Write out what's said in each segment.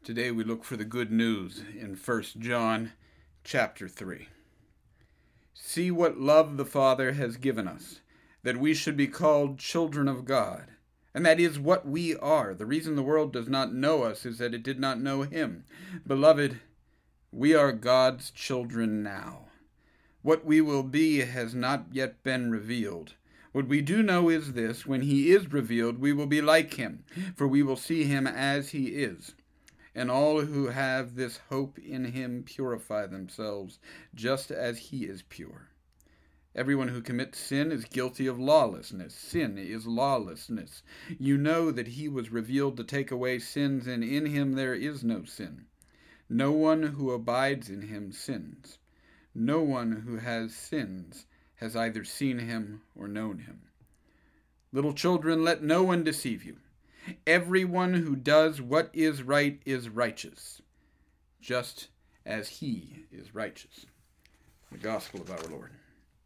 Today we look for the good news in 1 John chapter 3. See what love the Father has given us, that we should be called children of God. And that is what we are. The reason the world does not know us is that it did not know him. Beloved, we are God's children now. What we will be has not yet been revealed. What we do know is this: when he is revealed, we will be like him, for we will see him as he is. And all who have this hope in him purify themselves, just as he is pure. Everyone who commits sin is guilty of lawlessness. Sin is lawlessness. You know that he was revealed to take away sins, and in him there is no sin. No one who abides in him sins. No one who has sins has either seen him or known him. Little children, let no one deceive you. Everyone who does what is right is righteous, just as he is righteous. The Gospel of our Lord.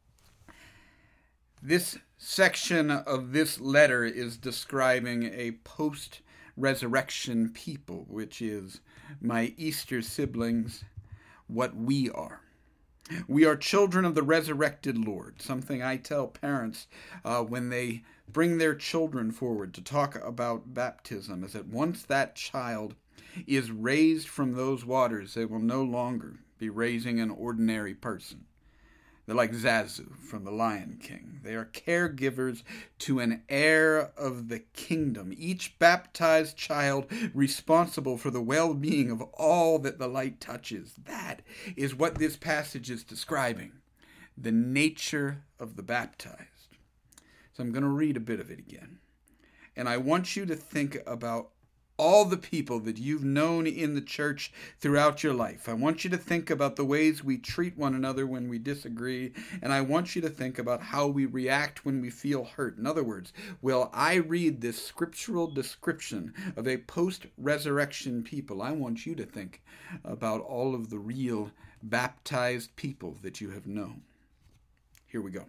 This section of this letter is describing a post-resurrection people, which is my Easter siblings, what we are. We are children of the resurrected Lord, something I tell parents when they bring their children forward to talk about baptism, is that once that child is raised from those waters, they will no longer be raising an ordinary person. They're like Zazu from The Lion King. They are caregivers to an heir of the kingdom, each baptized child responsible for the well-being of all that the light touches. That is what this passage is describing, the nature of the baptized. So I'm going to read a bit of it again. And I want you to think about all the people that you've known in the church throughout your life. I want you to think about the ways we treat one another when we disagree, and I want you to think about how we react when we feel hurt. In other words, while I read this scriptural description of a post-resurrection people, I want you to think about all of the real baptized people that you have known. Here we go.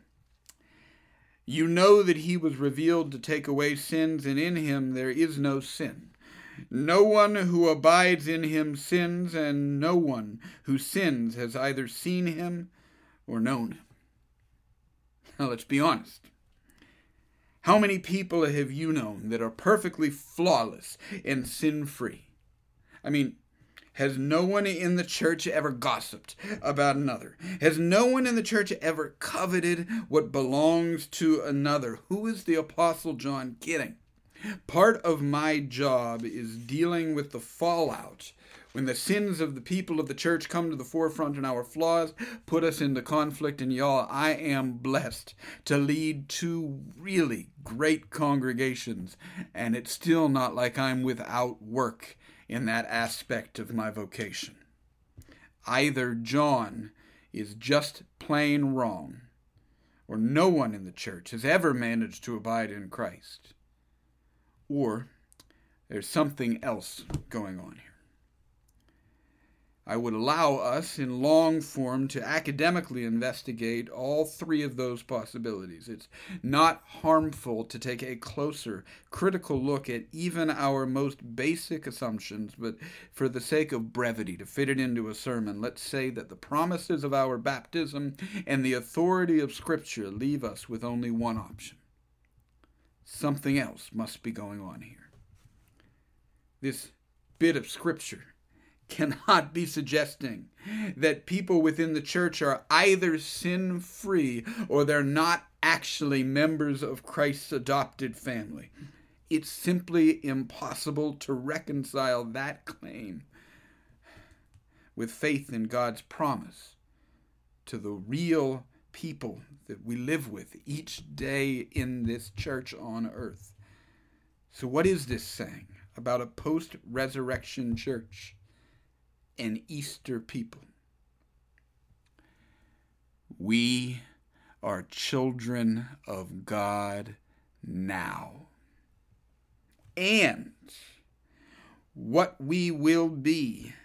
You know that he was revealed to take away sins, and in him there is no sin. No one who abides in him sins, and no one who sins has either seen him or known him. Now let's be honest. How many people have you known that are perfectly flawless and sin-free? I mean, has no one in the church ever gossiped about another? Has no one in the church ever coveted what belongs to another? Who is the Apostle John kidding? Part of my job is dealing with the fallout when the sins of the people of the church come to the forefront and our flaws put us into conflict. And y'all, I am blessed to lead two really great congregations, and it's still not like I'm without work in that aspect of my vocation. Either John is just plain wrong, or no one in the church has ever managed to abide in Christ. Or there's something else going on here. I would allow us in long form to academically investigate all three of those possibilities. It's not harmful to take a closer, critical look at even our most basic assumptions, but for the sake of brevity, to fit it into a sermon, let's say that the promises of our baptism and the authority of Scripture leave us with only one option. Something else must be going on here. This bit of Scripture cannot be suggesting that people within the church are either sin-free or they're not actually members of Christ's adopted family. It's simply impossible to reconcile that claim with faith in God's promise to the real people that we live with each day in this church on earth. So what is this saying about a post-resurrection church and Easter people? We are children of God now. And what we will be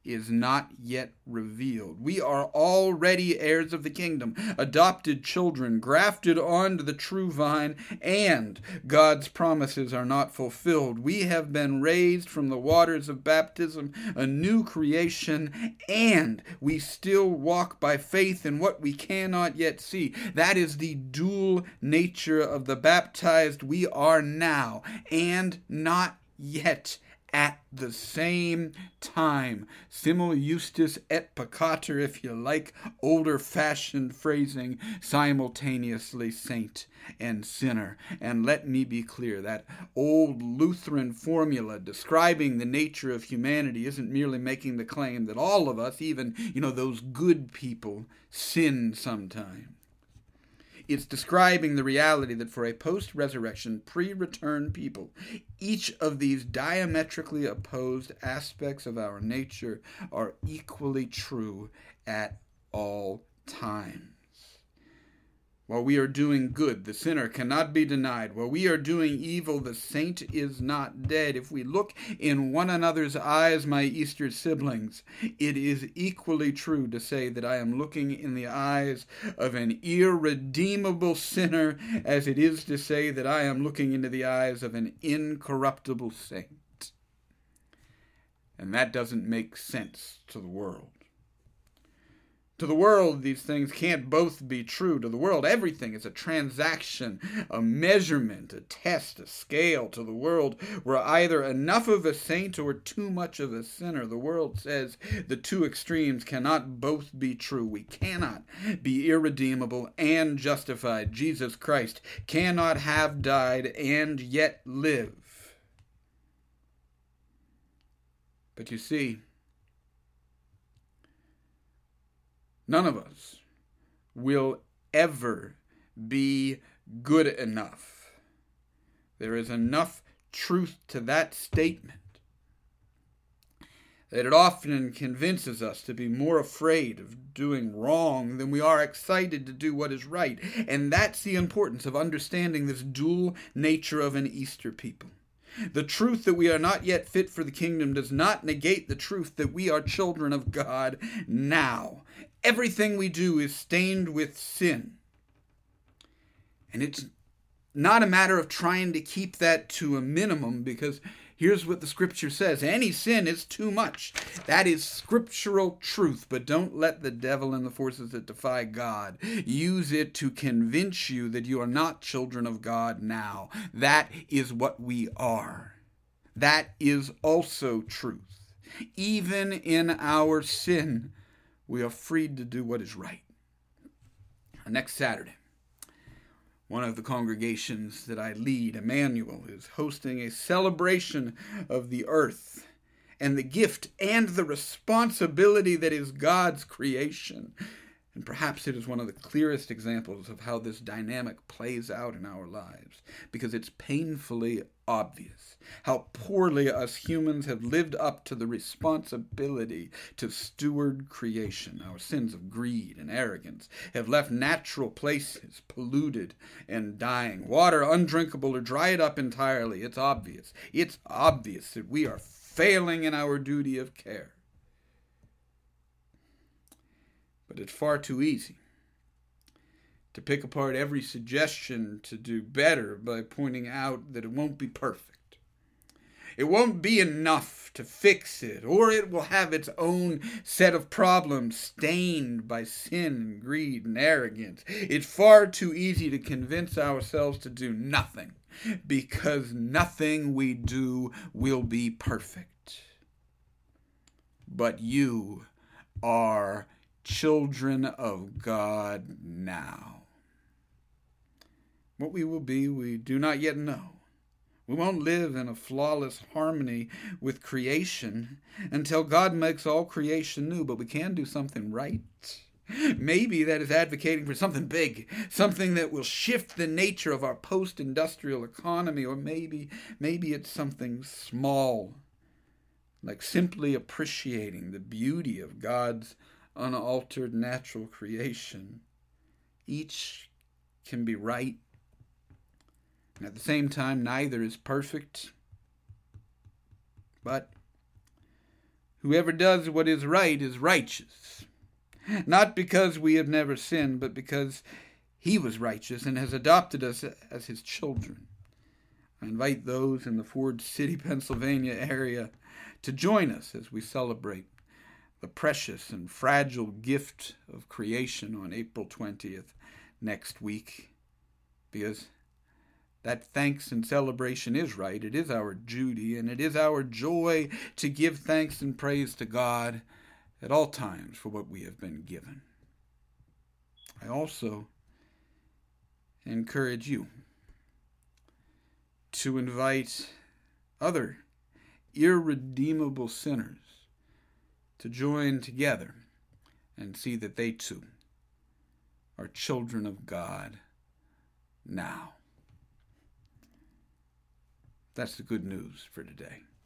is not yet revealed. We are already heirs of the kingdom, adopted children, grafted onto the true vine, and God's promises are not fulfilled. We have been raised from the waters of baptism, a new creation, and we still walk by faith in what we cannot yet see. That is the dual nature of the baptized we are now, and not yet at the same time. Simul justus et peccator, if you like, older-fashioned phrasing, simultaneously saint and sinner. And let me be clear, that old Lutheran formula describing the nature of humanity isn't merely making the claim that all of us, even, those good people, sin sometimes. It's describing the reality that for a post-resurrection, pre-return people, each of these diametrically opposed aspects of our nature are equally true at all times. While we are doing good, the sinner cannot be denied. While we are doing evil, the saint is not dead. If we look in one another's eyes, my Easter siblings, it is equally true to say that I am looking in the eyes of an irredeemable sinner as it is to say that I am looking into the eyes of an incorruptible saint. And that doesn't make sense to the world. To the world, these things can't both be true. To the world, everything is a transaction, a measurement, a test, a scale. To the world, we're either enough of a saint or too much of a sinner. The world says the two extremes cannot both be true. We cannot be irredeemable and justified. Jesus Christ cannot have died and yet live. But you see, none of us will ever be good enough. There is enough truth to that statement that it often convinces us to be more afraid of doing wrong than we are excited to do what is right. And that's the importance of understanding this dual nature of an Easter people. The truth that we are not yet fit for the kingdom does not negate the truth that we are children of God now. Everything we do is stained with sin. And it's not a matter of trying to keep that to a minimum, because here's what the scripture says. Any sin is too much. That is scriptural truth, but don't let the devil and the forces that defy God use it to convince you that you are not children of God now. That is what we are. That is also truth. Even in our sin, we are freed to do what is right. Next Saturday, one of the congregations that I lead, Emmanuel, is hosting a celebration of the earth and the gift and the responsibility that is God's creation. And perhaps it is one of the clearest examples of how this dynamic plays out in our lives, because it's painfully obvious how poorly us humans have lived up to the responsibility to steward creation. Our sins of greed and arrogance have left natural places polluted and dying, water undrinkable or dried up entirely. It's obvious. It's obvious that we are failing in our duty of care. But it's far too easy to pick apart every suggestion to do better by pointing out that it won't be perfect. It won't be enough to fix it, or it will have its own set of problems stained by sin and greed and arrogance. It's far too easy to convince ourselves to do nothing, because nothing we do will be perfect. But you are children of God now. What we will be, we do not yet know. We won't live in a flawless harmony with creation until God makes all creation new, but we can do something right. Maybe that is advocating for something big, something that will shift the nature of our post-industrial economy, or maybe it's something small, like simply appreciating the beauty of God's unaltered natural creation. Each can be right, and at the same time, neither is perfect. But Whoever does what is right is righteous, not because we have never sinned, but because he was righteous and has adopted us as his children. I invite those in the Ford City, Pennsylvania area to join us as we celebrate the precious and fragile gift of creation on April 20th next week, because that thanks and celebration is right. It is our duty, and it is our joy to give thanks and praise to God at all times for what we have been given. I also encourage you to invite other irredeemable sinners to join together and see that they too are children of God now. That's the good news for today.